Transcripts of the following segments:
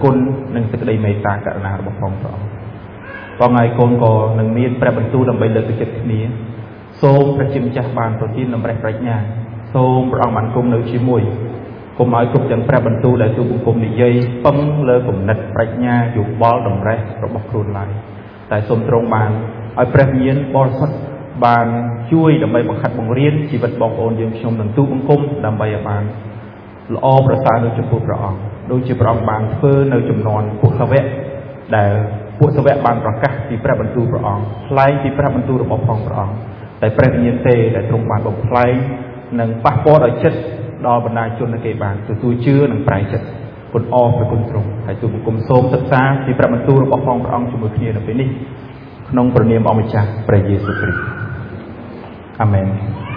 គុណនិងសេចក្តីមេត្តាករុណារបស់ផងព្រះអង្គបងហើយកូនក៏នឹងមានព្រះបន្ទូលដើម្បីលើកទឹកចិត្តគ្នាសូមព្រះជាម្ចាស់បានប្រទានតម្រេះប្រាជ្ញាសូមព្រះអង្គបានគង់នៅជាមួយកុំឲ្យគ្រប់ទាំងព្រះបន្ទូលដែលទូលបង្គំនិយាយពឹងលើគំនិតប្រាជ្ញាយោបល់តម្រេះរបស់ខ្លួនឡើយតែសូមទ្រង់បានឲ្យព្រះវិញ្ញាណបរិសុទ្ធបានជួយដើម្បីបង្ខិតបង្រៀនជីវិតបងប្អូនយើងខ្ញុំនឹងទូលបង្គំដើម្បីឲ្យបានល្អប្រសើរនៅចំពោះព្រះអង្គដូចជាព្រះអង្គបានធ្វើនៅចំនួនពួកសាវកដែលពួកសាវកបានប្រកាសពីព្រះបន្ទូលព្រះអង្គថ្លែងពីព្រះបន្ទូលរបស់ផងព្រះអង្គតែព្រះវិញ្ញាណទេដែលទ្រង់បានបំផ្លែងនិងប៉ះពាល់ដល់ចិត្តដល់បណ្ដាជនគេបានទទួលជឿនិងប្រែចិត្តគុណអរព្រះគុណទ្រង់ហើយទូលបង្គំសូមសិក្សាពីព្រះបន្ទូលរបស់ផងព្រះអង្គជាមួយគ្នានៅពេលនេះក្នុងព្រះនាមអម្ចាស់ព្រះយេស៊ូវគ្រីស្ទអាមែន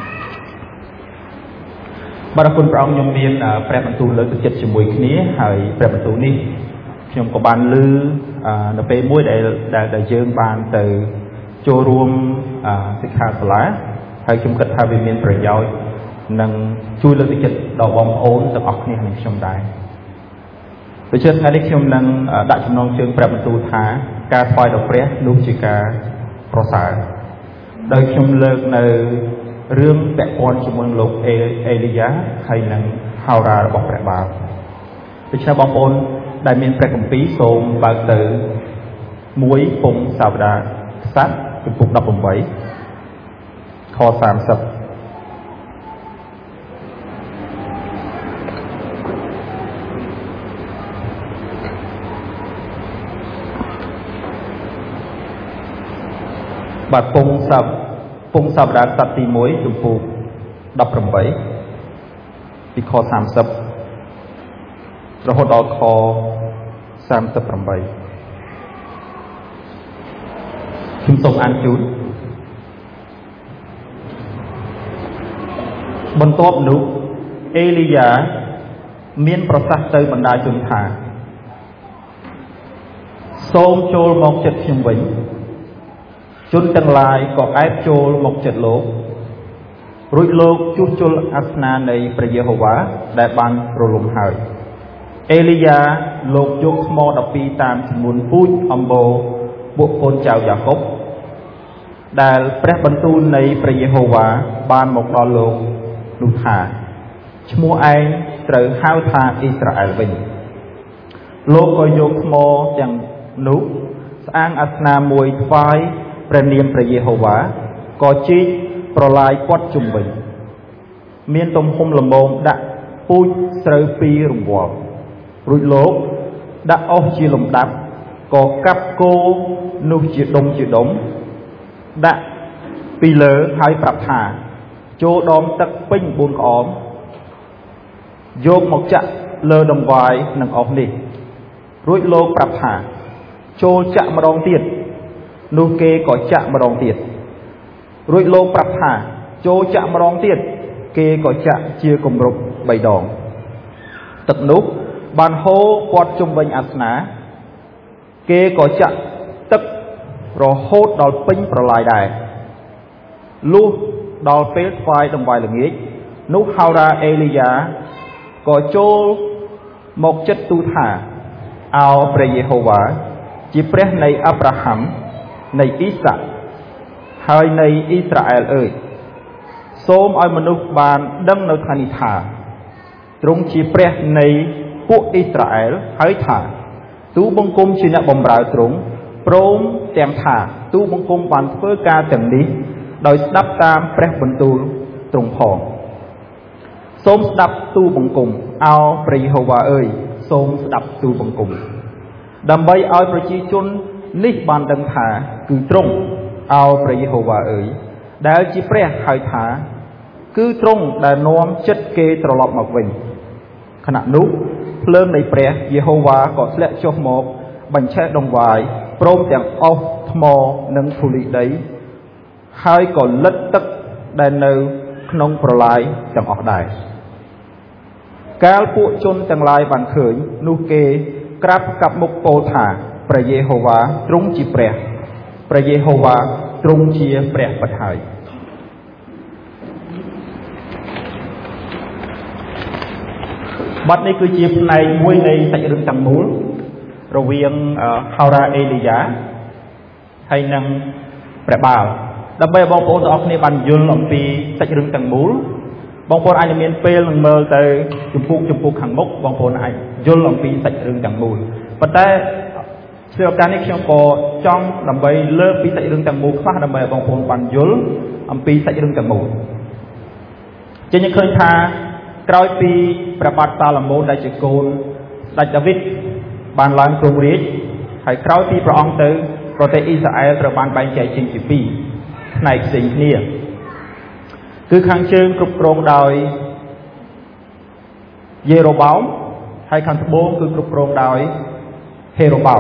បាទអរគុណព្រះអង្គខ្ញុំមានព្រះបន្ទូលលើកទឹកចិត្តជាមួយគ្នាហើយព្រះបន្ទូលនេះខ្ញុំក៏បានឮនៅពេលមួយដែលយើងបានទៅចូលរួមសិក្ខាសាលាហើយខ្ញុំគិតថាវាមានប្រយោជន៍និងជួយលើកទឹកចិត្តដល់បងប្អូនទាំងអស់គ្នានឹងខ្ញុំដែរដូច្នេះថ្ងៃនេះខ្ញុំនឹងដាក់ចំណងជើងព្រះបន្ទូលថាការថ្វាយដល់ព្រះនោះជាការប្រសើរដោយខ្ញុំលើកនៅរឿងពាក់ព័ន្ធជាមួយលោកអេលីយ៉ាហើយនឹងហោរារបស់ព្រះបាទដូច្នេះបងប្អូនដែលមានព្រះគម្ពីរសូមបើកទៅ1ពងសាវតាក្សត្រចំពុក18ខ30បាទពងសាវតាក្សត្រទី1ចំពុក18ពីខ30រហូតដល់ខ38ខ្ញុំសូមអានជូនបន្ទាប់នោះអេលីយ៉ាមានប្រសាសន៍ទៅបណ្ដាជនថាសូមចូលមកជិតខ្ញុំវិញជនទាំងឡាយក៏អែបចូលមកជិតលោករួចលោកជួសជុលអាសនានៃព្រះយេហូវ៉ាដែលបានរលំហើយអេលីយ៉ាលោកយកថ្ម12តាមចំនួនពូជអំបូរពួកកូនចៅយ៉ាកុបដែលព្រះបន្ទូលនៃព្រះយេហូវ៉ាបានមកដល់លោកនោះថាឈ្មោះឯងត្រូវហៅថាអ៊ីស្រាអែលវិញលោកក៏យកថ្មទាំងនោះស្អាងអាសនាមួយថ្វាយព្រះនាមព្រះយេហូវ៉ាក៏ជីកប្រឡាយព័ទ្ធជុំវិញមានទំហំល្មមដាក់ពូជស្រូវ2រង្វាល់រួចលោកដាក់អុសជាលំដាប់ក៏កាប់គោនោះជាដុំដាក់ពីលើហើយប្រាប់ថាចូលដងទឹកពេញ4ក្អមយកមកចាក់លើដង្វាយនឹងអុសនេះរួចលោកប្រាប់ថាចូលចាក់ម្ដងទៀតនោះគេក៏ចាក់ម្ដងទៀតរួចលោកប្រាប់ថាចូលចាក់ម្ដងទៀតគេក៏ចាក់ជាគម្រប់3ដងទឹកនោះបានហូរព័ទ្ធជុំវិញអាសនាគេក៏ចាក់ទឹករហូតដល់ពេញប្រឡាយដែរលុះដល់ពេលថ្វាយដង្វាយល្ងាចនោះហោរាអេលីយ៉ាក៏ចូលមកចិត្តទូលថាអោព្រះយេហូវ៉ាជាព្រះនៃអាប់រ៉ាហាំនៃអ៊ីសាក់ហើយនៃអ៊ីស្រាអែលអើយសូមឲ្យមនុស្សបានដឹងនៅថ្ងៃនេះថាទ្រង់ជាព្រះនៃពួកអ៊ីស្រាអែលហើយថាទូលបង្គំជាអ្នកបម្រើទ្រង់ព្រមទាំងថាទូលបង្គំបានធ្វើការទាំងនេះដោយស្ដាប់តាមព្រះបន្ទូលទ្រង់ផងសូមស្ដាប់ទូលបង្គំអោព្រះយេហូវ៉ាអើយសូមស្ដាប់ទូលបង្គំដើម្បីឲ្យប្រជាជននេះបានដឹងថាគឺទ្រង់អោព្រះយេហូវ៉ាអើយដែលជាព្រះហើយថាគឺទ្រង់ដែលនាំចិត្តគេត្រឡប់មកវិញខណៈនោះភ្លើងនៃព្រះយេហូវ៉ាក៏ធ្លាក់ចុះមកបញ្ឆេះដង្វាយព្រមទាំងអុសថ្មនិងធូលីដីហើយក៏លិតទឹកដែលនៅក្នុងប្រឡាយទាំងអស់ដែរកាលពួកជនទាំងឡាយបានឃើញនោះគេក្រាបកាប់មុខពោលថាព្រះយេហូវ៉ាទ្រង់ជាព្រះយេហូវ៉ាទ្រង់ជាព្រះពិតហើយបទនេះគឺជាផ្នែកមួយនៃសាច់រឿងទាំងមូលរវាងហោរាអេលីយ៉ាហើយនឹងព្រះបាលដើម្បីបងប្អូនទាំងអស់គ្នាបានយល់អំពីសាច់រឿងទាំងមូលបងប្អូនអាចមានពេលនឹងមើលទៅចំពោះខាងមុខបងប្អូនអាចយល់អំពីសាច់រឿងទាំងមូលប៉ុន្តែស្រាប់តែនេះខ្ញុំក៏ចង់ដើម្បីលើកពីសាច់រឿងទាំងមូលខ្លះដើម្បីឲ្យបងប្អូនបានយល់អំពីសាច់រឿងទាំងមូលជាញឃើញថាក្រោយពីព្រះបាទសាឡូមោនដែលជាកូនស្ដេចដាវីតបានឡើងគ្រងរាជ្យហើយក្រោយពីព្រះអង្គទៅប្រទេសអ៊ីស្រាអែលត្រូវបានបែងចែកចេញជាពីរផ្នែកផ្សេងគ្នាគឺខាងជើងគ្រប់គ្រងដោយយេរ៉ូបោមហើយខាងត្បូងគឺគ្រប់គ្រងដោយហេរ៉ូបោម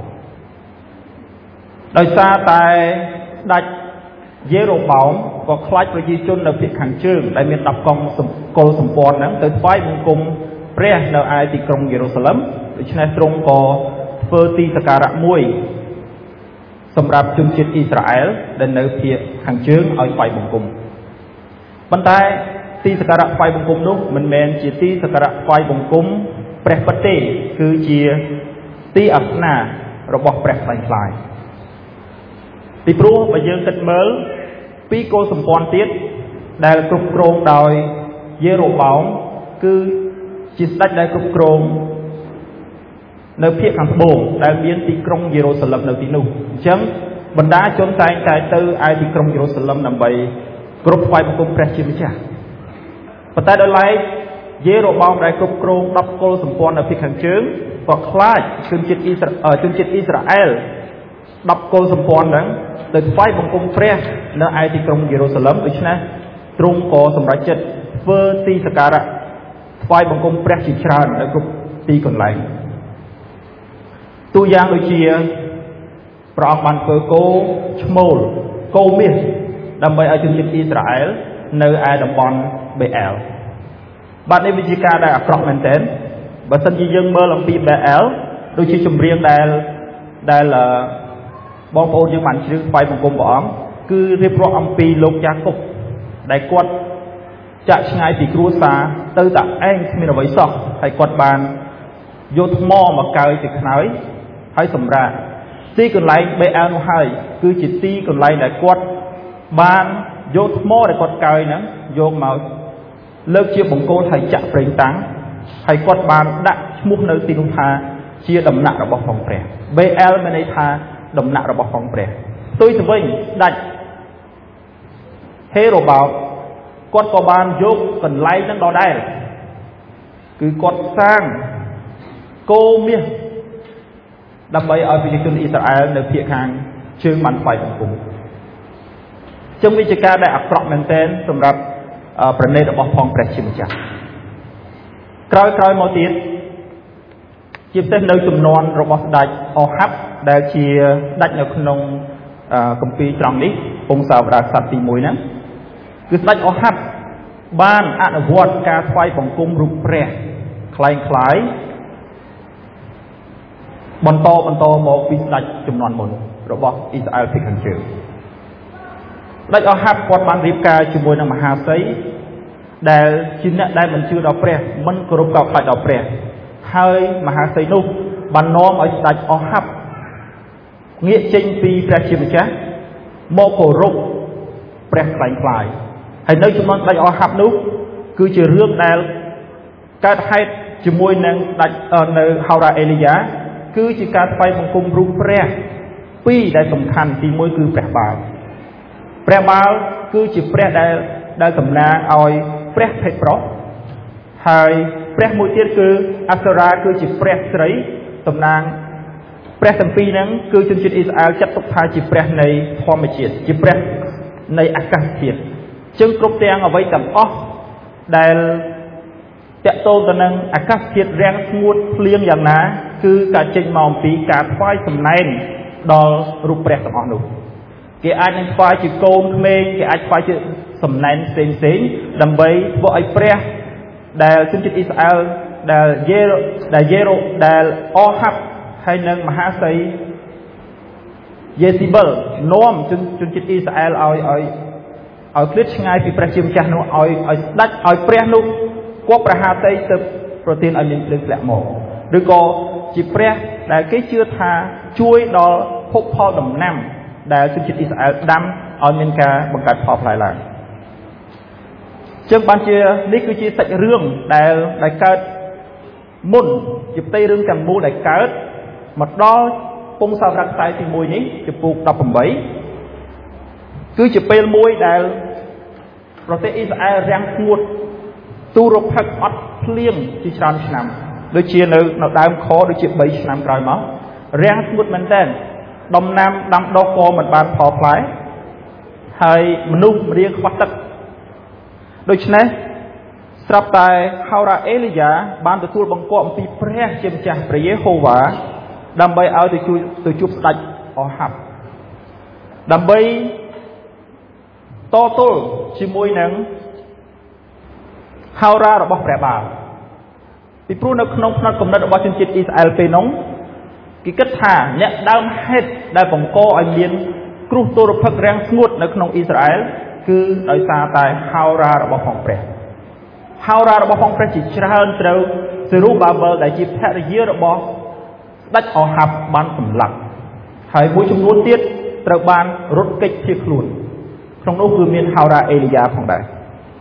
ដោយសារតែស្ដេចយេរ៉ូបោមក៏ខ្លាចប្រជាជននៅភាគខាងជើងដែលមាន10កងកុលសម្ព័ន្ធហ្នឹងទៅថ្វាយបង្គំព្រះនៅឯទីក្រុងយេរូសាឡឹមដូច្នេះទ្រង់ក៏ធ្វើទីសក្ការៈមួយសម្រាប់ជនជាតិអ៊ីស្រាអែលដែលនៅភាគខាងជើងឲ្យថ្វាយបង្គំប៉ុន្តែទីសក្ការៈថ្វាយបង្គំនោះមិនមែនជាទីសក្ការៈថ្វាយបង្គំព្រះពិតទេគឺជាទីអាសនារបស់ព្រះខ្លាំងខ្លាយពីព្រោះបើយើងគិតមើលពីកុលសម្ព័ន្ធទៀតដែលគ្រប់គ្រងដោយយេរ៉ូបោមគឺជាស្ដេចដែលគ្រប់គ្រងនៅភាគខាងត្បូងដែលមានទីក្រុងយេរូសាឡឹមនៅទីនោះអញ្ចឹងបណ្ដាជនតែងតែទៅឯទីក្រុងយេរូសាឡឹមដើម្បីគោរពថ្វាយបង្គំព្រះជាម្ចាស់ប៉ុន្តែដោយឡែកយេរ៉ូបោមដែលគ្រប់គ្រង10កុលសម្ព័ន្ធនៅភាគខាងជើងក៏ខ្លាចជនជាតិអ៊ីស្រាអែល10កុលសម្ព័ន្ធហ្នឹងទៅថ្វាយបង្គំព្រះនៅឯទីក្រុងយេរូសាឡឹមដូច្នេះទ្រង់ក៏សម្រេចចិត្តធ្វើទីសក្ការៈថ្វាយបង្គំព្រះជាច្រើននៅគ្រប់ទីកន្លែងទូយ៉ាងដូចជាព្រះអង្គបានធ្វើគោឈ្មោលគោមាសដើម្បីឲ្យជនជាតិអ៊ីស្រាអែលនៅឯតំបន់បេអែលបាទនេះវាជាការដែលអាក្រក់មែនទែនបើសិនជាយើងមើលអំពីបេអែលដូចជាចម្រៀងដែលបងប្អូនយើងបានជ្រាបថ្វាយបង្គំព្រះអង្គគឺរៀបរាប់អំពីលោកយ៉ាកុបដែលគាត់ចាក់ឆ្ងាយពីគ្រួសារទៅតែឯងគ្មានអ្វីសោះហើយគាត់បានយកថ្មមកកើយទៅខ្នើយហើយសម្រាប់ទីកន្លែងបេអែលនោះហើយគឺជាទីកន្លែងដែលគាត់បានយកថ្មដែលគាត់កើយហ្នឹងយកមកលើកជាបង្គោលហើយចាក់ប្រេងតាំងហើយគាត់បានដាក់ឈ្មោះនៅទីនោះថាជាដំណាក់របស់ផងព្រះបេអែលមានន័យថាដំណាក់របស់ផងព្រះផ្ទុយទៅវិញស្ដេចហេរ៉ូបោមគាត់ក៏បានយកកន្លែងហ្នឹងដដែលគឺគាត់សាងគោមាសដើម្បីឲ្យប្រជាជនអ៊ីស្រាអែលនៅភាគខាងជើងបានថ្វាយបង្គំចឹងវាជាការដែលអាក្រក់មែនទែនសម្រាប់ប្រណេតរបស់ផងព្រះជាម្ចាស់ក្រោយមកទៀតជាពិសេសនៅចំនួនរបស់ស្ដេចអូហាប់ដែលជាស្ដេចនៅក្នុងគម្ពីរត្រង់នេះពងសាវតារក្សត្រទី1ហ្នឹងគឺស្ដេចអូហាប់បានអនុវត្តការថ្វាយបង្គំរូបព្រះคล้ายបន្តមកពីស្ដេចចំនួនមុនរបស់អ៊ីស្រាអែលភាគខាងជើងស្ដេចអូហាប់គាត់បានរៀបការជាមួយនឹងមហាសីដែលជាអ្នកដែលមិនជឿដល់ព្រះមិនគោរពកោតខ្លាចដល់ព្រះហើយមហាសីនោះបាននាំឲ្យស្ដេចអូហាប់ងាកចេញពីព្រះជាម្ចាស់មកគោរពព្រះខ្លាំងខ្លាយហើយនៅចំនួនស្ដេចអូហាប់នោះគឺជារឿងដែលកើតហេតុជាមួយនឹងស្ដេចនៅហោរាអេលីយ៉ាគឺជាការថ្វាយបង្គំរូបព្រះពីរដែលសំខាន់ទី1គឺព្រះបាលគឺជាព្រះដែលតំណាងឲ្យព្រះភេទប្រុសហើយព្រះមួយទៀតគឺអប្សរាគឺជាព្រះស្រីតំណាងព្រះទាំងពីរហ្នឹងគឺជនជាតិអ៊ីស្រាអែលចាត់ទុកថាជាព្រះនៃធម្មជាតិជាព្រះនៃអាកាសធាតុចឹងគ្រប់ទាំងអ្វីទាំងអស់ដែលតកតូនទៅនឹងអាកាសធាតុរាំងស្ងួតភ្លៀងយ៉ាងណាគឺការចេញមកអំពីការថ្វាយសំណែនដល់រូបព្រះទាំងអស់នោះគេអាចនឹងថ្វាយជាកូនក្មេងគេអាចថ្វាយជាសំណែនផ្សេងដើម្បីធ្វើឲ្យព្រះដែលជនជាតិអ៊ីស្រាអែលដែលអូហាប់ហើយនឹងមហាសីយេស៊ីបលនាំជនជាតិអ៊ីស្រាអែលឲ្យឃ្លាតឆ្ងាយពីព្រះជាម្ចាស់នោះឲ្យស្ដេចឲ្យព្រះនោះគប់ប្រហាតីទៅប្រទានឲ្យមានភ្លើងធ្លាក់មកឬក៏ជាព្រះដែលគេជឿថាជួយដល់ភពផលដំណាំដែលជនជាតិអ៊ីស្រាអែលដាំឲ្យមានការបង្កើតផលផ្លែឡើងចឹងបានជានេះគឺជាសាច់រឿងដែលកើតមុនជាផ្ទៃរឿងទាំងមូលដែលកើតមកដល់ពងសាវរៈខ្សែទី1នេះចំពោះ18គឺជាពេលមួយដែលប្រទេសអ៊ីស្រាអែលរាំងស្ងួតទូរផឹកអត់ភ្លៀងជាច្រើនឆ្នាំដូចជានៅដើមខដូចជា3ឆ្នាំក្រោយមករាំងស្ងួតមែនទែនដំណាំដាំដុះក៏មិនបានផលផ្លែហើយមនុស្សម្រៀងខ្វះទឹកដូច្នេះស្រាប់តែហោរ៉ាអេលីយ៉ាបានទទួលបង្គាប់អំពីព្រះជាម្ចាស់ព្រះយេហូវ៉ាដើម្បីឲ្យទៅជួបស្ដេចអូហាប់ដើម្បីតទល់ជាមួយនឹងហោរ៉ារបស់ព្រះបាលពីព្រោះនៅក្នុងផ្នត់គំនិតរបស់ជនជាតិអ៊ីស្រាអែលពេលនោះគេគិតថាអ្នកដើមហេតុដែលបង្កឲ្យមានគ្រោះទុរភិក្សរាំងស្ងួតនៅក្នុងអ៊ីស្រាអែលគឺដោយសារតែហោរ៉ារបស់ផងព្រះហោរ៉ារបស់ផងព្រះជាច្រើនត្រូវសេរូបាបែលដែលជាភរិយារបស់ស្ដេចអូហាប់បានសម្លាប់ហើយមួយចំនួនទៀតត្រូវបានរត់គេចភៀសខ្លួនក្នុងនោះគឺមានហោរ៉ាអេលីយ៉ាផងដែរ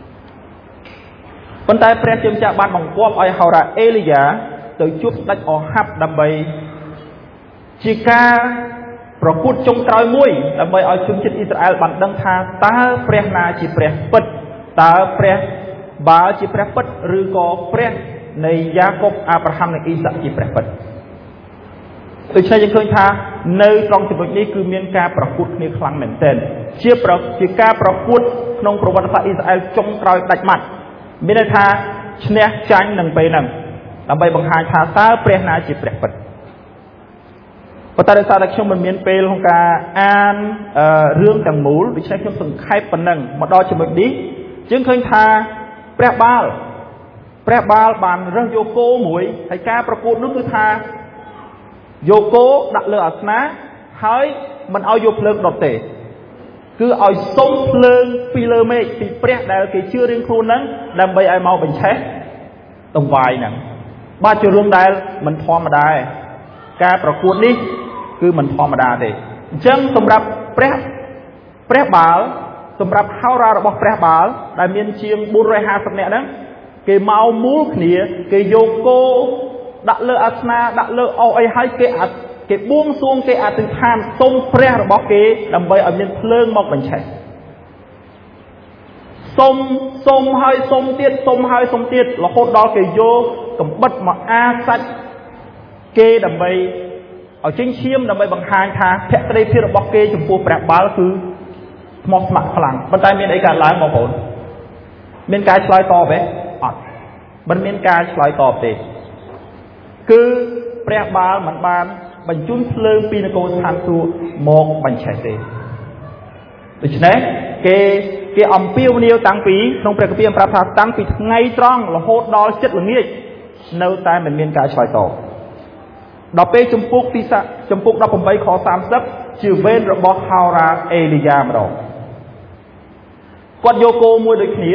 ប៉ុន្តែព្រះជាម្ចាស់បានបង្គាប់ឲ្យហោរ៉ាអេលីយ៉ាទៅជួបស្ដេចអូហាប់ដើម្បីជាការប្រកួតចុងក្រោយមួយដើម្បីឲ្យជនជាតិអ៊ីស្រាអែលបានដឹងថាតើព្រះណាជាព្រះពិតតើព្រះបាល់ជាព្រះពិតឬក៏ព្រះនៃយ៉ាកុបអាប់រ៉ាហាំនិងអ៊ីសាក់ជាព្រះពិតដូច្នេះយើងឃើញថានៅត្រង់ចំណុចនេះគឺមានការប្រកួតគ្នាខ្លាំងមែនទែនជាការប្រកួតក្នុងប្រវត្តិសាស្ត្រអ៊ីស្រាអែលចុងក្រោយដាច់ម៉ាត់មានន័យថាឈ្នះចាញ់នឹងពេលហ្នឹងដើម្បីបង្ហាញថាតើព្រះណាជាព្រះពិតប៉ុន្តែដោយសារតែខ្ញុំមិនមានពេលក្នុងការអានរឿងទាំងមូលដូច្នេះខ្ញុំសង្ខេបប៉ុណ្ណឹងមកដល់ចំណុចនេះយើងឃើញថាព្រះបាល់បានរើសយកគោមួយហើយការប្រកួតនោះគឺថាយកគោដាក់លើអាសនៈហើយមិនឲ្យយកភ្លើងដុតទេគឺឲ្យសុំភ្លើងពីលើមេឃពីព្រះដែលគេជឿរៀងខ្លួនហ្នឹងដើម្បីឲ្យមកបញ្ឆេះតង្វាយហ្នឹងបាទជារឿងដែលមិនធម្មតាទេការប្រកួតនេះគឺមិនធម្មតាទេអញ្ចឹងសម្រាប់ព្រះបាល់សម្រាប់ហោរ៉ារបស់ព្រះបាល់ដែលមានជាង450នាក់ហ្នឹងគេមកមូលគ្នាគេយកគោដាក់លើអាសនៈដាក់លើអុសអីហើយគេបួងសួងគេអធិដ្ឋានសុំព្រះរបស់គេដើម្បីឲ្យមានភ្លើងមកបញ្ឆេះសុំហើយសុំទៀតរហូតដល់គេយកកំបិតមកអាសាច់គេដើម្បីឲ្យចេញឈាមដើម្បីបង្ហាញថាភក្តីភាពរបស់គេចំពោះព្រះបាល់គឺស្មោះស្ម័គ្រខ្លាំងប៉ុន្តែមានអីកើតឡើងបងប្អូនមានការឆ្លើយតបទេអត់មិនមានការឆ្លើយតបទេគឺព្រះបាល់មិនបានបញ្ជូនភ្លើងពីនគរស្ថានសួគ៌មកបញ្ឆេះទេដូច្នេះគេអំពាវនាវតាំងពីក្នុងព្រះគម្ពីរប្រាប់ថាតាំងពីថ្ងៃត្រង់រហូតដល់ចិត្តល្ងាចនៅតែមិនមានការឆ្លើយតបដល់ពេលចំពុក18ខ30ជាវេនរបស់ហោរ៉ាអេលីយ៉ាម្ដងគាត់យកគោមួយដូចគ្នា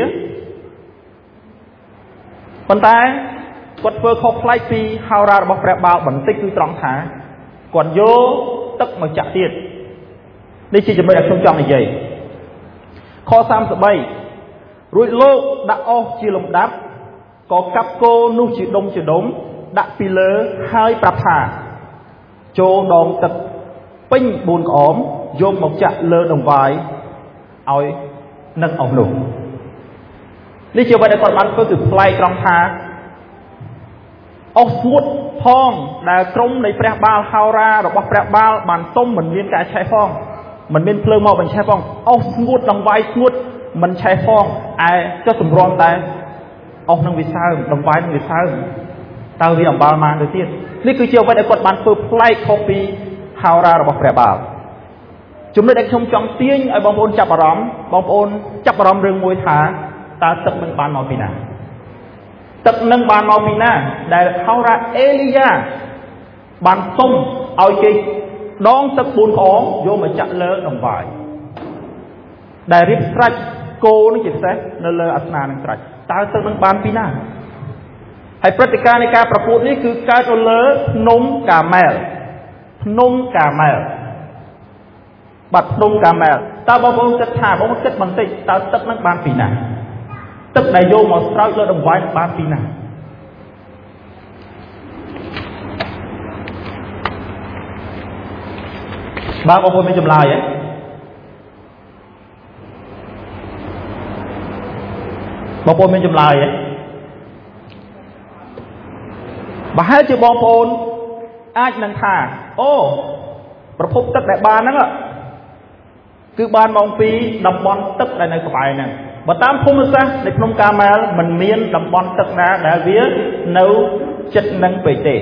ប៉ុន្តែគាត់ធ្វើខុសប្លែកពីហោរ៉ារបស់ព្រះបាល់បន្តិចគឺត្រង់ថាគាត់យកទឹកមកចាក់ទៀតនេះជាចំណុចដែលខ្ញុំចង់និយាយខ33រួចលោកដាក់អុសជាលំដាប់ក៏កាប់គោនោះជាដុំដាក់ពីលើហើយប្រាប់ថាចូលដងទឹកពេញ4ក្អមយកមកចាក់លើដង្វាយឲ្យនឹកអស់នោះនេះជាអ្វីដែលគាត់បានធ្វើគឺប្លែកត្រង់ថាអស់ស្ងួតផងដែលក្រុមនៃព្រះបាល់ហោរ៉ារបស់ព្រះបាល់បានសុំមិនមានការឆេះផងមិនមានភ្លើងមកបញ្ឆេះផងអស់ស្ងួតដង្វាយស្ងួតមិនឆេះផងឯចុះសម្រំតែអស់នឹងវាសើមដង្វាយនឹងវាសើមតើវាអំបាលមកទៅទៀតនេះគឺជាអ្វីដែលគាត់បានធ្វើប្លែកខុសពីហោរ៉ារបស់ព្រះបាល់ចំណុចដែលខ្ញុំចង់ទាញឲ្យបងប្អូនចាប់អារម្មណ៍រឿងមួយថាតើទឹកនឹងបានមកពីណាទឹកនឹងបានមកពីណាដែលហោរ៉ាអេលីយ៉ាបានសុំឲ្យគេដងទឹក4ក្អមយកមកចាក់លើដង្វាយដែលរៀបស្រេចគោនឹងជាពិសេសនៅលើអាសនៈនឹងស្រេចតើទឹកនឹងបានពីណាហើយព្រឹត្តិការណ៍នៃការប្រកួតនេះគឺកើតនៅលើភ្នំកាម៉ែលភ្នំកាម៉ែលបាត់ភ្នំកាម៉ែលតើបងប្អូនគិតថាបងប្អូនគិតបន្តិចតើទឹកនឹងបានពីណាទឹកដែលយកមកស្រោចលើដង្វាយបានពីណាបងប្អូនមានចម្លើយទេបងប្អូនមានចម្លើយទេប្រហែលជាបងប្អូនអាចនឹងថាអូប្រភពទឹកដែលបានហ្នឹងគឺបានមកពីតំបន់ទឹកដែលនៅក្បែរហ្នឹងបើតាមភូមិសាស្ត្រនៅក្នុងកាម៉ែលมันមានតំបន់ទឹកណាដែលវានៅជិតនឹងពេកទេ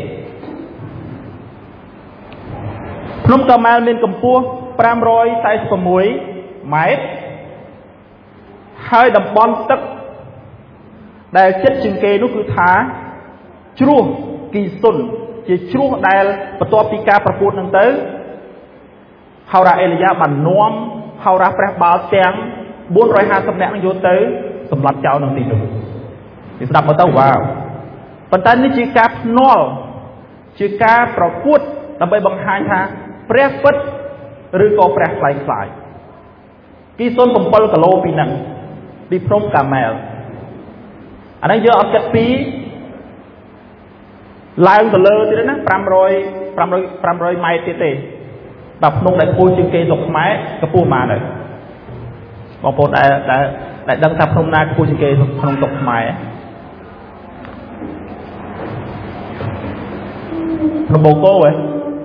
ភ្នំកាម៉ែលមានកម្ពស់546ម៉ែត្រហើយតំបន់ទឹកដែលជិតជាងគេនោះគឺថាជ្រោះគីសុនជាជ្រោះដែលបន្ទាប់ពីការប្រកួតហ្នឹងទៅហោរ៉ាអេលីយ៉ាបាននាំហោរ៉ាព្រះបាលទាំង450នាក់នឹងយកទៅសម្លាប់ចោលនៅទីនោះវាស្ដាប់មកទៅវ៉ាវប៉ុន្តែនេះជាការភ្នាល់ជាការប្រកួតដើម្បីបង្ហាញថាព្រះពិតឬក៏ព្រះខ្លែងខ្លាយគីសុន7គីឡូពីហ្នឹងពីភ្នំកាម៉ែលអានេះយកអត់គិតពីឡើងទៅលើទៀតណា500ម៉ែត្រទៀតទេដល់ភ្នំដែលខ្ពស់ជាងគេស្រុកខ្មែរកម្ពស់ប៉ុន្មានហើយបងប្អូនដែលដឹងថាភ្នំណាខ្ពស់ជាងគេក្នុងស្រុកខ្មែរភ្នំបូកូហ៎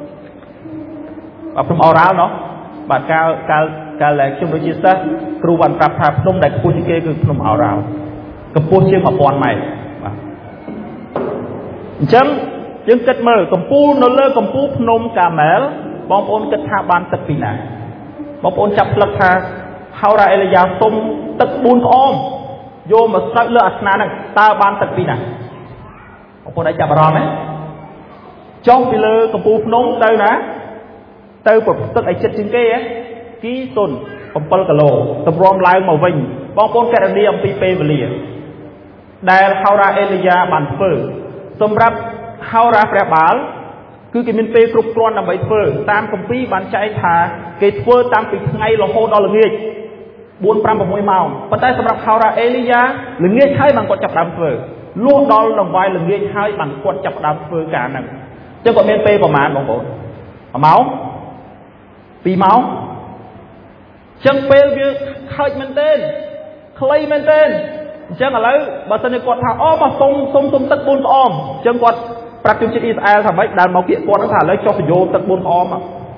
ភ្នំអូរ៉ាល់ណោះបាទកាលដែលខ្ញុំដូចជាសិស្សគ្រូបានប្រាប់ថាភ្នំដែលខ្ពស់ជាងគេគឺភ្នំអូរ៉ាល់កម្ពស់ជាង1000ម៉ែត្របាទអញ្ចឹងយើងគិតមើលកម្ពស់នៅលើកម្ពស់ភ្នំកាម៉ែលបងប្អូនគិតថាបានទឹកពីណាបងប្អូនចាប់ផ្លឹកថាហោរ៉ាអេលីយ៉ាសុំទឹក4ក្អមយកមកស្រោចលើអាសនៈហ្នឹងតើបានទឹកពីណាបងប្អូនអាចចាប់អារម្មណ៍ទេចុះពីលើកម្ពស់ភ្នំទៅណាទៅប្រភពទឹកឲ្យចិត្តជាងគេគីសុន7គីឡូតម្រាំឡើងមកវិញបងប្អូនករណីអំពីពេលវេលាដែលហោរ៉ាអេលីយ៉ាបានធ្វើសម្រាប់ហោរ៉ាព្រះបាលគឺគេមានពេលគ្រប់គ្រាន់ដើម្បីធ្វើតាមគម្ពីរបានចែងថាគេធ្វើតាំងពីថ្ងៃរហូតដល់ល្ងាច4 5 6ម៉ោងប៉ុន្តែសម្រាប់ហោរ៉ាអេលីយ៉ាល្ងាចហើយបានគាត់ចាប់ដើមធ្វើលួសដល់ដង្វាយល្ងាចហើយបានគាត់ចាប់ដើមធ្វើការហ្នឹងអញ្ចឹងគាត់មានពេលប្រហែលបងប្អូន1ម៉ោង2ម៉ោងអញ្ចឹងពេលវាខើចមែនទេខ្លីមែនទេអញ្ចឹងឥឡូវបើសិនជាគាត់ថាអូមកសុំទឹក4ក្អមអញ្ចឹងគាត់ប្រាប់ជនជាតិអ៊ីស្រាអែលថាម៉េចដែលមកគៀកគាត់ថាឥឡូវចុះទៅយកទឹក4ក្អម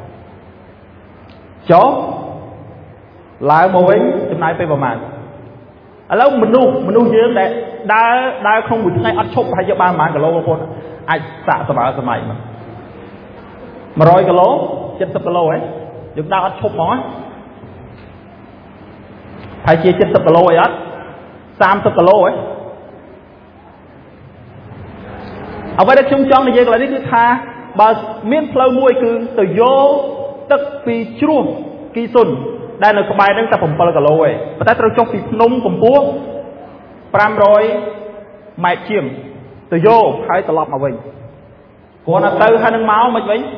ចុះឡើងមកវិញចំណាយពេលប្រហែលឥឡូវមនុស្សយើងដែលដើរក្នុងមួយថ្ងៃអត់ឈប់ប្រហែលជាបានប្រហែលគីឡូបងប្អូនអាចសាកសម័យមក100គីឡូ70គីឡូហ៎យើងដើរអត់ឈប់ហ្មងហើយជា70គីឡូអីអត់30គីឡូហ៎អ្វីដែលខ្ញុំចង់និយាយកន្លែងនេះគឺថាបើមានផ្លូវមួយគឺទៅយកទឹកពីជ្រោះគីសុនដែលនៅក្បែរហ្នឹងតែ7គីឡូឯងប៉ុន្តែត្រូវចុះពីភ្នំកម្ពស់500ម៉ែត្រជាងទៅយកហើយត្រឡប់មកវិញគ្រាន់តែទៅហើយនឹងមកមិនវិញ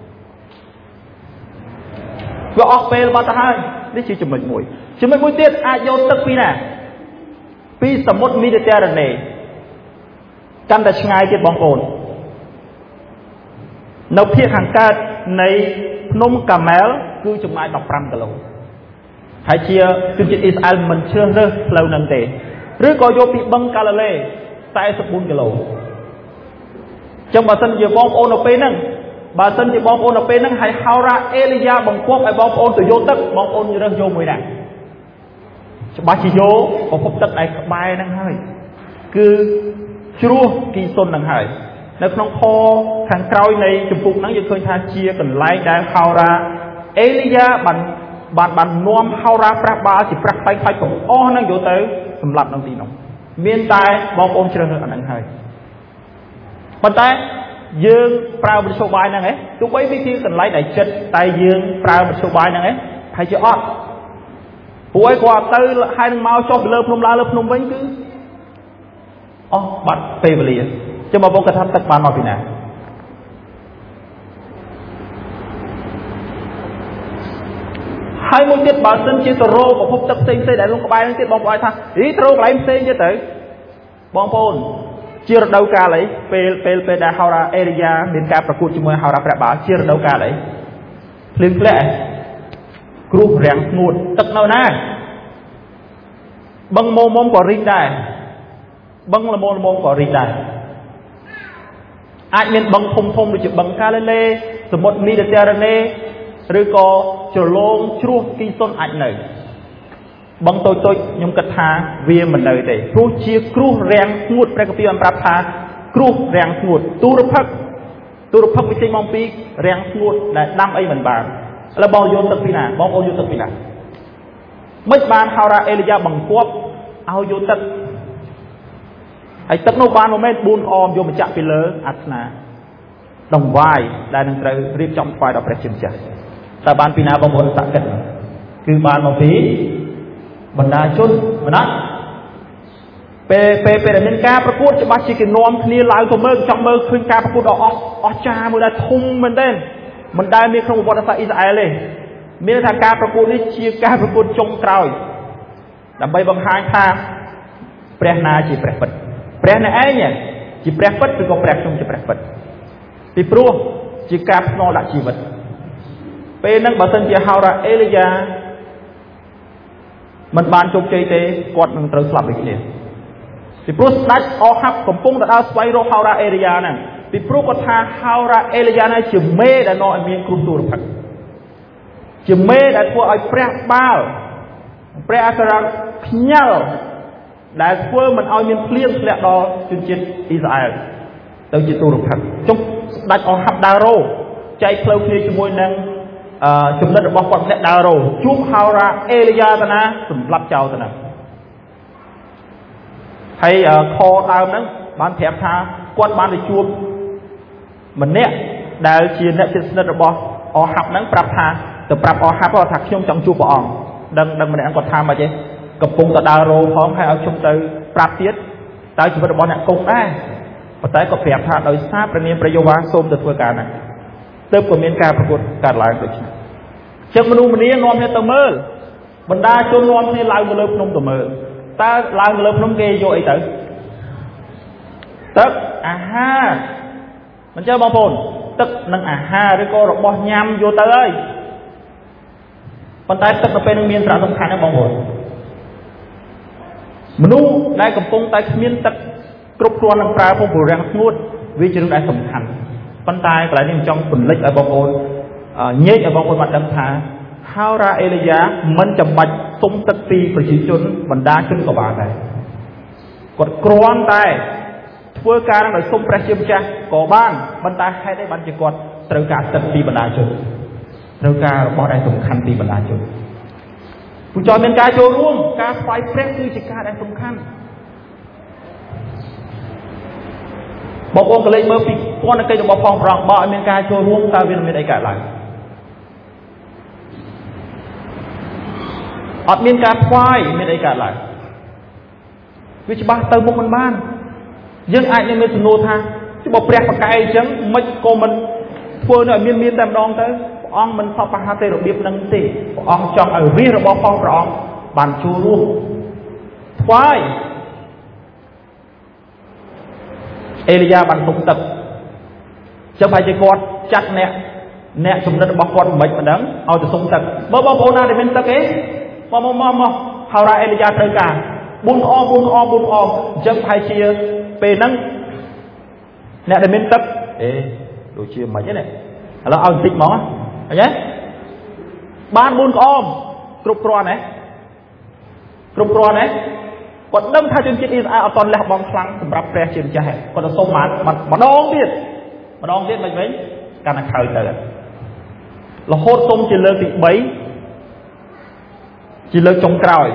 វាអស់ពេលបាត់ទៅហើយនេះជាចំណុចមួយទៀតអាចយកទឹកពីណាពីសមុទ្រមេឌីទែរ៉ាណេកាន់តែឆ្ងាយទៀតបងប្អូននៅភាគខាងកើតនៃភ្នំកាម៉ែលគឺចម្ងាយ15គីឡូហើយជាជនជាតិអ៊ីស្រាអែលមិនជ្រើសរើសផ្លូវហ្នឹងទេឬក៏យកពីបឹងកាឡាឡេ44គីឡូចឹងបើសិនជាបងប្អូននៅពេលហ្នឹងហើយហោរ៉ាអេលីយ៉ាបង្គាប់ឲ្យបងប្អូនទៅយកទឹកបងប្អូនរើសយកមួយណាច្បាស់ជាយកប្រភពទឹកឯក្បែរហ្នឹងហើយគឺជ្រោះគីសុនហ្នឹងហើយនៅក្នុងខខាងក្រោយនៃចម្ពោះហ្នឹងយើងឃើញថាជាកន្លែងដែលហោរ៉ាអេលីយ៉ាបាននាំហោរ៉ាព្រះបាលជាព្រះខ្លែងខ្លាយកំអស់ហ្នឹងយកទៅសម្លាប់នៅទីនោះមានតែបងប្អូនជ្រើសរើសអាហ្នឹងហើយប៉ុន្តែយើងប្រើមធ្យោបាយហ្នឹងទោះបីវាជាកន្លែងដែលចិត្តតែយើងប្រើមធ្យោបាយហ្នឹងហើយជាអត់ព្រោះឯគាត់ទៅហើយនឹងមកចុះទៅលើភ្នំឡើងលើភ្នំវិញគឺអស់បាត់ពេលវេលា chứ mà bông cái thắt tật bàn mà vì nào hai mối tiết bảo sinh chia tờ rô của phúc tật sinh xây đại luôn có bài tiết bông bài thằng ý tờ rô lại em xây như thế bông phôn chia đâu cả lấy pe đã hao ra area miền caประกวดជាមួយហៅរ៉ាប្រាក់បាល់ជារដូវកាលអីភ្លៀងធ្លាក់គ្រោះរាំងស្ងួតទឹកនៅណាបឹងមុំក៏រីកដែរបឹងល្មមក៏រីកដែរអាចមានបឹងធំដូចជាបឹងកាឡេលេសមុទ្រមីដេតេរ៉ាណេឬក៏ជ្រលងជ្រោះគីសុនអាចនៅបឹងតូចខ្ញុំគិតថាវាមិននៅទេព្រោះជាគ្រោះរាំងស្ងួតព្រះគម្ពីរបានប្រាប់ថាគ្រោះរាំងស្ងួតទូរភឹកវិសេសមកពីរាំងស្ងួតដែលដាំអីមិនបានឥឡូវបងយកទឹកពីណាបងប្អូនយកទឹកពីណាមិនបានហៅរ៉ាអេលីយ៉ាបង្គាប់ឲ្យយកទឹកហើយទឹកនោះបានមិនមែន4អមយកមកចាក់ពីលើអាសនាដង្វាយដែលនឹងត្រូវរៀបចំថ្វាយដល់ព្រះជាម្ចាស់តើបានពីណាបងប្អូនសាកគិតគឺបានមកពីបណ្ដាជនមិនណាពេលដែលមានការប្រកួតច្បាស់ជាគេនាំគ្នាឡើងទៅមើលចង់មើលឃើញការប្រកួតដ៏អស្ចារ្យមួយដែលធំមែនទែនមិនដែលមានក្នុងប្រវត្តិសាស្ត្រអ៊ីស្រាអែលទេមានថាការប្រកួតនេះជាការប្រកួតចុងក្រោយដើម្បីបង្ហាញថាព្រះណាជាព្រះពិតព្រះនេះឯងជាព្រះពិតឬក៏ព្រះខ្ញុំជាព្រះពិតពីព្រោះជាការភ្នាល់ដាក់ជីវិតពេលហ្នឹងបើសិនជាហៅរ៉ាអេលីយ៉ាមិនបានជោគជ័យទេគាត់នឹងត្រូវស្លាប់ដូចគ្នាពីព្រោះស្ដេចអហាប់កំពុងតែដើរស្វែងរកហៅរ៉ាអេលីយ៉ាហ្នឹងពីព្រោះគាត់ថាហៅរ៉ាអេលីយ៉ាហ្នឹងជាមេដែលនាំឲ្យមានគ្រោះទូរភ័ក្រជាមេដែលធ្វើឲ្យព្រះបាលព្រះអសរខ្ញាល់ដែលធ្វើមិនឲ្យមានភ្លៀងធ្លាក់ដល់ជនជាតិអ៊ីស្រាអែលទៅជាទូរភ័ក្រចុះស្ដេចអហាប់ដើររោចែកផ្លូវគ្នាជាមួយនឹងចំណិតរបស់គាត់ម្នាក់ដើររោជួបហៅរ៉ាអេលីយ៉ាតាណាសម្លាប់ចោលតាណាហើយខដើមហ្នឹងបានប្រាប់ថាគាត់បានទៅជួបម្នាក់ដែលជាអ្នកជិតស្និទ្ធរបស់អហាប់ហ្នឹងប្រាប់ថាទៅប្រាប់អហាប់ថាខ្ញុំចង់ជួបព្រះអង្គដឹងម្នាក់គាត់ថាមកទេកំពុងតែដើររោផងហើយឲ្យខ្ញុំទៅប្រាប់ទៀតតើជីវិតរបស់អ្នកគង់ដែរប៉ុន្តែគាត់ប្រាប់ថាដោយសារព្រះនាមព្រះយេហូវ៉ាសូមទៅធ្វើការហ្នឹងទើបក៏មានការប្រកួតកើតឡើងដូចនេះចឹងមនុស្សម្នានាំគ្នាទៅមើលបណ្ដាជននាំគ្នាឡើងទៅលើភ្នំទៅមើលតើឡើងទៅលើភ្នំគេយកអីទៅទឹកអាហារមិនចឹងបងប្អូនទឹកនិងអាហារឬក៏របស់ញ៉ាំយកទៅហើយប៉ុន្តែទឹកនៅពេលនឹងមានសារៈសំខាន់ណាស់បងប្អូនមនុស្សដែលកំពុងតែគ្មានទឹកគ្រប់គ្រាន់នឹងប្រើពុំប្ររាំងស្ងួតវាជារឿងដែលសំខាន់ប៉ុន្តែកន្លែងនេះខ្ញុំចង់ពន្លិចឲ្យបងប្អូនញែកឲ្យបងប្អូនបានដឹងថាហៅរ៉ាអេលីយ៉ាមិនចាំបាច់សុំទឹកពីប្រជាជនបណ្ដាជនក៏បានដែរគាត់គ្រាន់តែធ្វើការនឹងដោយសុំព្រះជាម្ចាស់ក៏បានប៉ុន្តែហេតុអីបានជាគាត់ត្រូវការទឹកពីបណ្ដាជនត្រូវការរបស់ដែលសំខាន់ពីបណ្ដាជនពួកចោលមានការចូលរួមការស្វែងព្រះគឺជាការដែលសំខាន់បងប្អូនក៏លេចមើលពីពន្ធកិច្ចរបស់ផងប្រងបើឲ្យមានការចូលរួមតើវាមានអីកើតឡើងអត់មានការថ្វាយមានអីកើតឡើងវាច្បាស់ទៅមុខមិនបានយើងអាចនឹងមានសំណួរថាបើព្រះប្រកែកអញ្ចឹងមិនក៏មិនធ្វើនៅឲ្យមានតែម្ដងទៅព្រះអង្គមិនសពប្រហាទេរបៀបហ្នឹងទេព្រះអង្គចង់ឲ្យរាជរបស់ផងព្រះអង្គបានចូលរួមថ្វាយអេលីយ៉ាបានទុកទឹកចាំហើយគាត់ចាត់អ្នកចំណិតរបស់គាត់មិនដឹងឲ្យទៅសុំទឹកបើបងប្អូនណាដែលមានទឹកទេមកហៅរ៉ាអេលីយ៉ាត្រូវការ4អអញ្ចឹងហើយជាពេលហ្នឹងអ្នកដែលមានទឹកដូចជាមិនហ្នឹងឥឡូវឲ្យបន្តិចហ្មងឃើញទេបាន4ក្អមគ្រប់គ្រាន់ទេគាត់ដឹងថាជនជាតិអ៊ីស្រាអែលអត់តន់លះបង់ខ្លាំងសម្រាប់ព្រះជាម្ចាស់គាត់ទៅសុំបានម្ដងទៀតមិនវិញកាន់តែខើទៅរហូតសុំជាលើកទី3ជាលើកចុងក្រោយ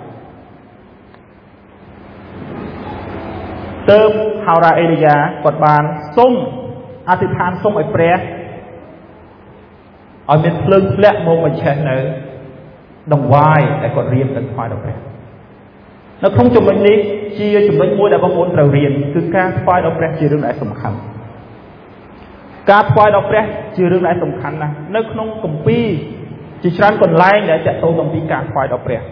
ទើបហៅរ៉ាអេលីយ៉ាគាត់បានសុំអធិដ្ឋានសុំឲ្យព្រះឲ្យមានភ្លើងធ្លាក់មកបញ្ឆេះនៅដង្វាយដែលគាត់រៀបទៅថ្វាយដល់ព្រះ nó không chụp mình đi chia chụp mình mua để bóng ôn trào riêng cứ ca phai đọc rẽ chia rương lại tầm khăn ca phai đọc rẽ chia rương lại tầm khăn nè nó không cầm pi chỉ sáng còn lại để chạy tô tầm pi ca phai đọc rẽ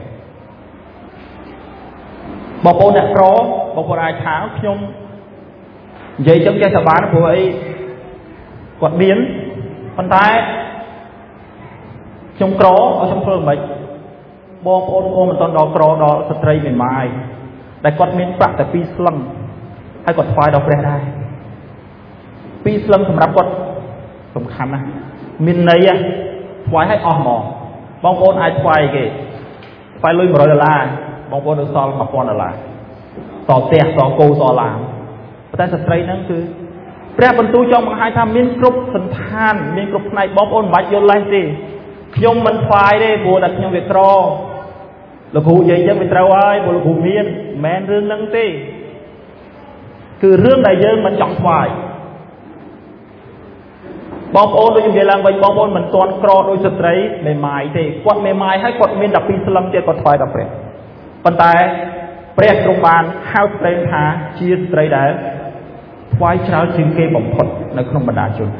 bóng ôn đã có bóng ôn ai tháo nhung vậy trong cái sạp bán của ấy còn biến con tay trong có ở trong phương mệnh bong ôn cô mình toàn đó có đó sợi dây miền mai đại quạt miền bắc tại pi slum hay quạt phai đọc ra đây pi slum sầmรับquạt sầm khăn à miền này à phaiให้ออกหมอบองôn ai phai kì phai lùi $100บองôn được sol $1000ต่อเตะต่อโกต่อหลามแต่สตรีนั่นคือแปรบรรทุกจองบางให้ทำมีกรุ๊ปสันทานมีกรุ๊ปในบองônบัดโยนไล่สิขยมมันไฟได้บัวดักขยมเวทรอหลวงปู่ใหญ่ยังเวทรอไว้บัวหลวงปู่เมียนแมนเรื่องนั่งตีคือเรื่องใดเยอะมันจังไฟบองônโดยเวลาไปบองônมันตอนกรอโดยสตรีไม่ไม้ตีกดไม่ไม้ให้กดเมียนดับปีสลัมเจกดไฟดับเปรตปันแต่เปรตโรงพยาบาลข้าวเตรนหาชีสเตรได้ไฟเช้าจึงเก็บบ่มพดในขนมบรรดาชน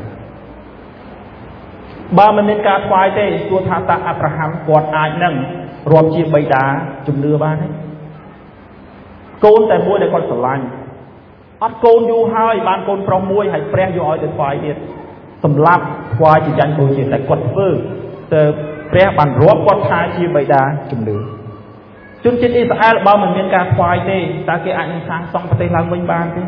บางมันเป็นการควายเต้ตัวทาตาอับราฮัมกอดอายนั่งรวมเชียร์ใบดาจุ่มเนื้อบ้านโกนแต่มวยในคนสลายอัดโกนอยู่ให้บางโกนปลอมมวยให้แปรอยู่อ้อยแต่ควายเนี่ยสำลับควายจีจันโกนเชียร์แต่กดเฟื่องแต่แปรบันรวมกอดทายเชียร์ใบดาจุ่มเนื้อจนเช่นอิสราเอลบางมันเป็นการควายเต้ตาเกอันสร้างสองประเทศลาววิ่งบ้านเต้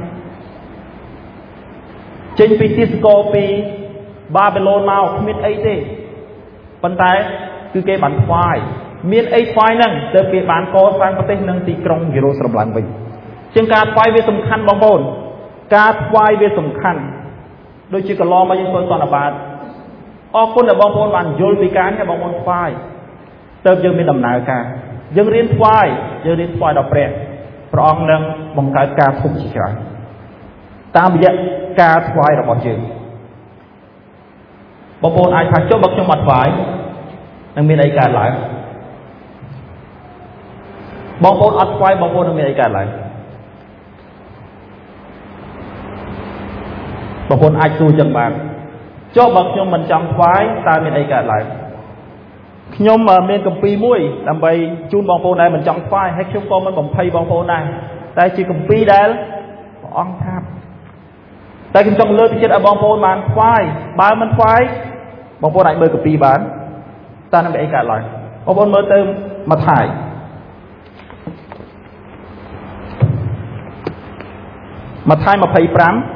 เช่นปีที่สกอปีบาเบโลนมามีไอ้เต้ปัญไตคือเก็บบันควายมีไอ้ควายนั่งเจอเก็บบันโกสร้างประเทศนั่งตีกรงยูโรสลังไปจึงการควายเวสำคัญบางคนการควายเวสำคัญโดยจิกลอมายังคนตอนบาทออกคนแต่บางคนมันโยนปีการแค่บางคนควายเติมยังมีดำนาการยังเรียนควายดอกเปรตพระองค์นั่งบังการการทุกข์ใจตามอย่างการควายเราบอกจริงบางคนอาจจะชอบบักชมัดฝ่ายนั่งมีในการหลายบางคนอัดไฟบางคนนั่งมีในการหลายบางคนอาจสู้จังบางชอบบักชมันจำไฟตามมีในการหลายขยมเมียนกับปีมุ้ยทำไปจูนบางคนได้มันจำไฟให้ชมก็มันบ่มไพ่บางคนได้แต่จีกับปีได้อ่องทับแต่คุณจงเลือกที่จะเอาบางคนมันไฟบ้านมันไฟบางคนไหนเบอร์กับปีบ้านตานั่นเป็นเอกลักษณ์บางคนเมื่อเติมมาถ่ายมาไพ่ปรำ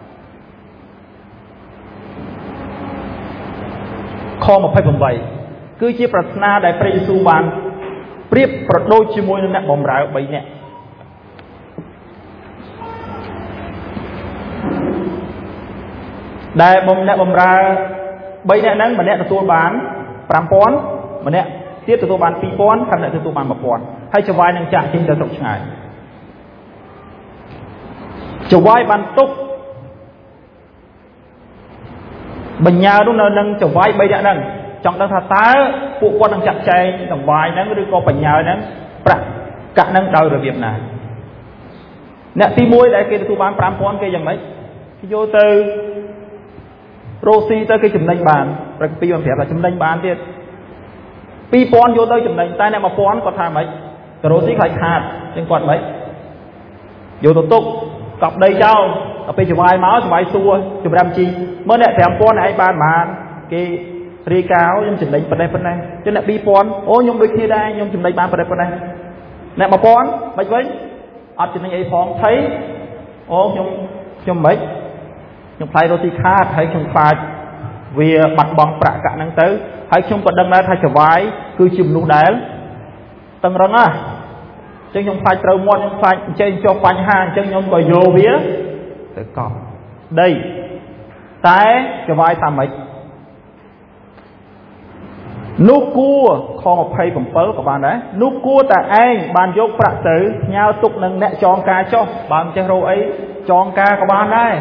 คอมาไพ่ผมใบคือที่ปรัชนาได้ประยุสุบานเปรียบประโดชิมวยนั่นแหละบ่มร้ายใบเนี่ยได้บ่มเนี่ยบ่มร้ายใบเนี่ยนั้นมันเนี่ยตัวบานปรามป้อนมันเนี่ยเทียบตัวบานปีป้อนทำเนี่ยตัวบานมาป้อนให้จะวายนังจ่าจริงจะตกง่ายจะวายบานตุกบัญญาดูนั่นนั่งจะวายใบเนี่ยนั่งจังตั้งท่าตาพวกคนนั่งจับใจต่างวายนั้นหรือก็ปัญญานั้นประกะนั่งดาวระเบียบนาเนี่ยตีมวยได้เกี่ยวกับตัวบานปรามป้อนเกี่ยยังไงที่โยเตอโรซีเตอร์คือจุ่มในบานประปีวันเสียแต่จุ่มในบานที่ปีปอนโยเตอร์จุ่มในใต้เนี่ยมาปอนก็ทำไหมแต่โรซีขายขาดยังกอดไหมโยตุตุกกับได้เจ้าเอาไปจุ่มไอ้เมาส์จุ่มไอ้ซัวจุ่มดำจีเมื่อเนี่ยแถมปอนไอ้บานมากี่รีกาวยังจุ่มในประเด็นประเด็นจนเนี่ยปีปอนโอ้ยงโดยที่ได้ยงจุ่มในบานประเด็นประเด็นเนี่ยมาปอนไม่ไว้อัดจุ่มในไอ้ฟองใช้โอ้ยงไม่ยังไฟโรตีคาดให้ชงไฟเวียบัดบองประกะนั่งเต๋อให้ชงกดดังได้ให้จะไว้คือชิมนูเดลตั้งรังอ่ะจังยังไฟเต๋อมวนยังไฟเจนจอไฟห่างจังยังก็โยเวียแต่ก็ได้แต่จะไว้ทำไมนุกูของอภัยผมเปิลกับบ้านนะนุกูแต่เองบ้านยกประเต๋อยาวตุกหนึ่งแนะจองกาจ้อบ้านจะโรไอจองกากับบ้านได้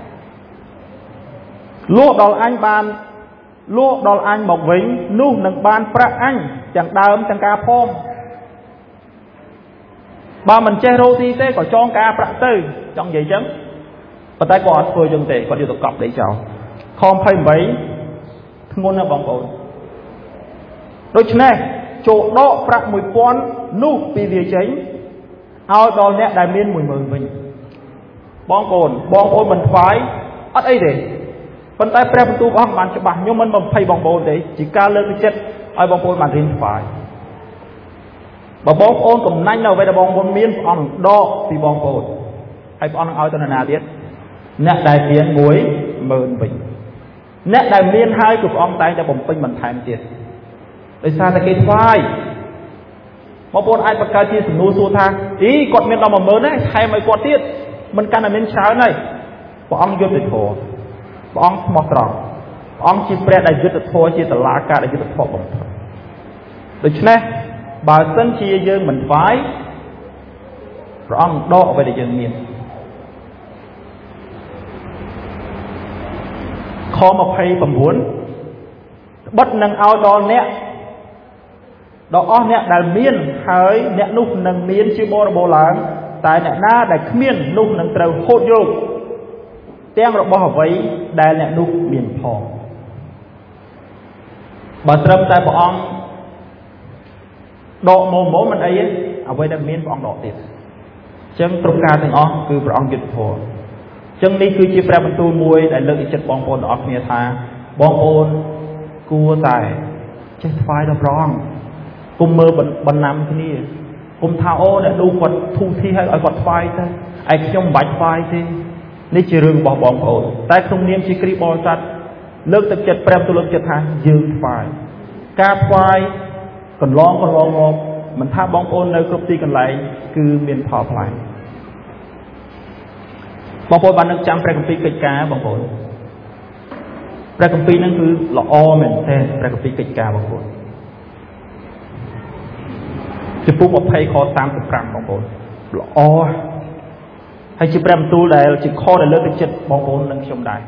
ลูกดอลอันบานลูกดอลอันบอกวิ่งนู่นหนึ่งบานประอันจังเดิมจังกาพอม bà mình che rô thì thế có cho cá bạc tư trong vậy chứ và tay có thôi dân tệ có điều tục cọc để cháu không phải mấy ngôn là bóng ổn đôi chứ này chỗ đó bạc mùi con nụ vì việc chính ao đó nè đại miên mùi mừng mình bóng ổn mình phái ất ấy để phần tay pre phần tu bóng bạn cho bạn nhưng mình phải bóng ổn để chỉ ca lên cái chết ai bóng ổn bạn riêng phải bà bóng ổn cũng nhanh nào vậy là bóng ổn miên bóng đo thì bóng ổn hay bóng ổn tôi là biết nè đại miên muối mừng mình nè đại miên hai của ông tay đã bóng pinh mình thay tiền để sao là cái phai bóng ổn ai bạc ca chia sẻ nô xô thang ý còn miên lòng mà mơ này hay mày quạt tiết mình căn là miên trái này bà ông vô để thổ bà ông mọc rộng bà ông chỉ pre đại dứt thổ chỉ là lá ca đại dứt thổ bóng được chứ này bà sân chia dương mình phái bà ông đo về để dương miên khó mà hay bẩm muốn bất năng ao đo nè đó nè đại miên hơi nè nút nâng miên chưa bò láng tại nè na đại miên nút nâng trâu hốt vô tiếng rồi bỏ vậy đại nè nút miên phò bà trâm tại bà ông độ mô mình ấy ở đây đang miên bà ông độ tiết chân trục ca thành ông cứ bà ông dịch phò chân đi cứ chia phần tu mùi đại lực chất bóng ôn ở phía thà bóng ôn cua tài chết phai đó rong cùng mơ bần nằm thế này cùng thao ô để đu vật thu thi hay ở vật phai thế ai trong bạch phai thế ní chỉ rừng bỏ bóng ôn tại không niêm chỉ kri bò sạch lực thực chất prem tu lực chất thà dương phai ca phai còn lo mình tha bóng ôn nơi cướp ti còn lại cứ miền phò phai bóng ôn bạn đang chăm pre công ty kịch cá bóng ôn pre công ty nó cứ là o mình thế pre công ty kịch cá bóng ôn chỉ phút một phay khó 30 gram bóng ôn là o hay chỉ pre tu đây chỉ kho để lớn được chất bóng ôn đang trong đài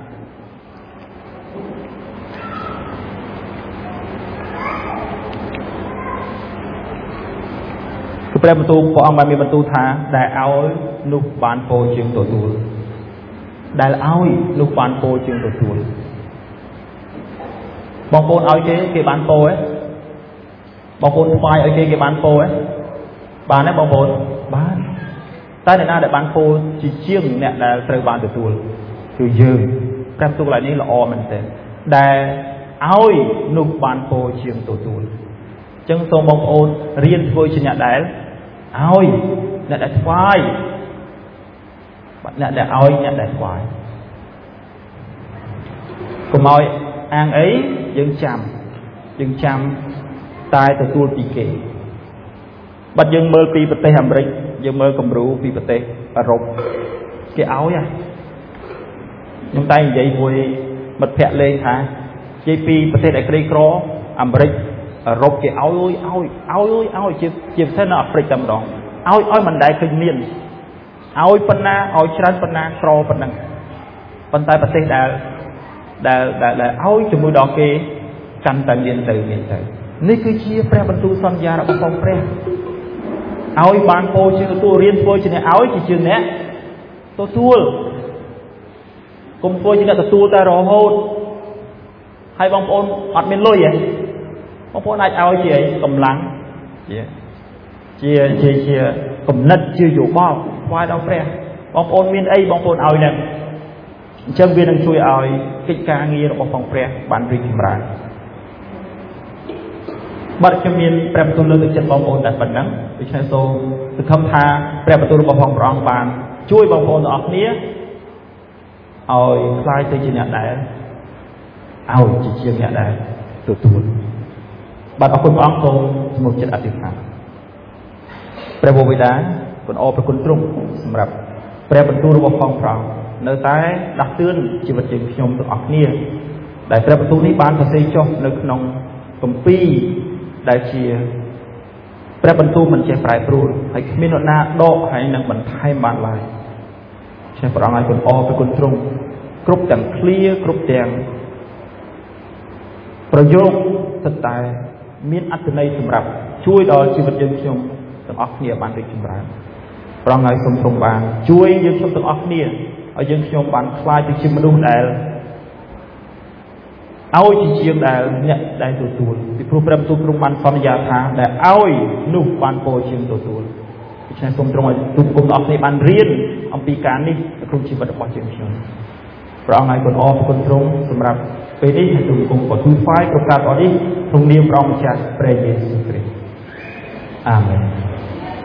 pre tu có ông bà mi tu thà đại áo lúc bán phô trường tổ tu đại áo lúc bán phô trường tổ tu bóng ôn áo cái bán phô ấy bóng ôn phai ở cái bán phô ấy bán ấy bóng ôn bán tại này na để bán phô chỉ chiêng nè là trời bán tổ tu từ giờ pre tu lại ní là o mình thế đại áo lúc bán phô trường tổ tu chân sông bóng ôn riêng phôi trên nhà đại ôi nè đại khoai bạn nè đại ôi nè đại khoai cùng ôi ăn ấy dân chăm tai từ tuôn bị kể bắt dân mơ pi bát tê hàm rích dân mơ cầm rú pi bát tê và rộp cái áo nha nhưng tay vậy vui mật phẹt lên hả dây pi bát tê đại cây cỏ hàm rích rộp cái áo chìm thế nào phải tầm đó áo mình đại kinh niên áo phân na áo chăn phân na cỏ phân năng phân tay bát tê đã áo cho mùi đỏ kê căn tận điện từ miền tây ní cứ chia pre bận tu son gia đã phong pre áo ban phô chưa tu riêng phô chỉ này áo chỉ chừng nè tôi tua cùng phô chỉ là tua ta rò hôn hai bông ôn hoạt miền lôi vậy bông ôn ai áo gì ấy cầm lắng chia cầm nứt chưa dụ bao quay đâu pre bông ôn miền ấy bông ôn áo này chân viên đang chui áo kịch ca nghi nó phong pre bản rình ra bắt cho miền pre tu lơ chân bông ôn đặt phần nắng vì thế số từ khâm tha pre tu lơ phong rong bàn chui bông ôn ở nia ôi khai tới trên nhà đại ôi chỉ chia nhà đại từ tuôn bạn ở quân ông tôi một trận áp lực pre vô với đá còn ô pre quân trung sầm rập pre tu lơ phong rong nơi tái đặt tương chỉ vật chừng nhom từ ở nia đại pre tu ní bán phải xây cho nơi nông công ty đại chia pre tu mình che phải pru hay miền na độ hay năng mình thay bàn lại che phải ai còn o pre quân trung group chẳng clear group đènประโยคสไตล์មានអត្ថន័យសម្រាប់ជួយដល់ជីវិតយើងខ្ញុំទាំងអស់គ្នាបានរីកចម្រើនប្រងឲ្យសូមទ្រង់បានជួយយើងខ្ញុំទាំងអស់គ្នាឲ្យយើងខ្ញុំបានខ្លាចទៅជាមនុស្សដែលឲ្យជាជាងដែលអ្នកដែលទទួលពីព្រោះព្រះបន្ទូលទ្រង់បានសន្យាថាដែលឲ្យនោះបានពោជាងទទួលដូច្នេះសូមទ្រង់ឲ្យទូលគុំទាំងអស់គ្នាបានរៀនអំពីការនេះក្នុងជីវិតរបស់យើងខ្ញុំព្រះអង្គឲ្យគុណអរគុណទ្រង់សម្រាប់ពេលនេះហើយទូលគុំក៏ទូលថ្វាយប្រកាសអរនេះក្នុងនាមព្រះអង្គម្ចាស់ព្រះយេស៊ូវគ្រីស្ទអាមែន